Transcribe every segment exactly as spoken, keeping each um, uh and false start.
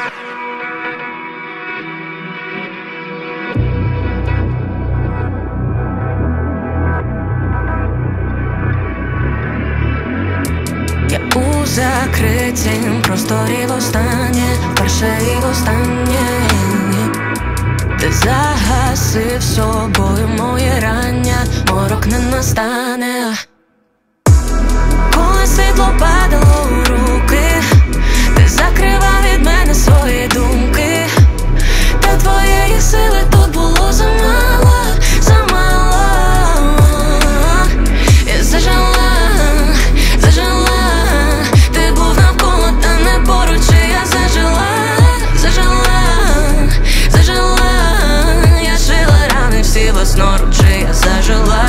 Я у закритім просторі востаннє, вперше і востаннє. Ти загасив собою моє рання, морок не настане. Коли світло падало у руки, ти закривав від мене свої думки. Та твоєї сили тут було замало, замало. Я зажила, зажила. Ти був навколо, та не поруч, і я зажила, зажила, зажила. Я шила рани всі власноруч, і я зажила.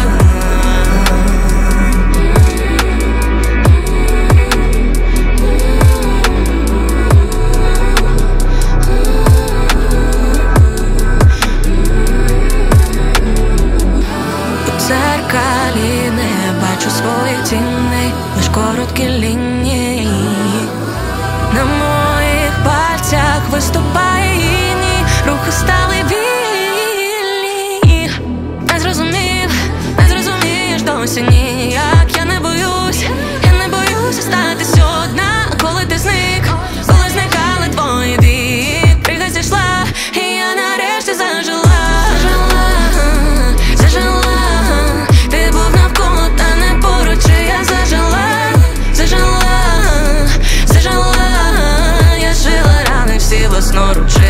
Зеркалі не бачу своїх тіней, лиш короткі лінії. На моїх пальцях виступає іній, рухи стали вільні. Не зрозумів, не зрозумієш досі ніяк. Я не боюсь, я не боюсь статись одна. Коли ти зник, коли зникали твої дії, крига зійшла, і я нарешті зажила. Власноруч,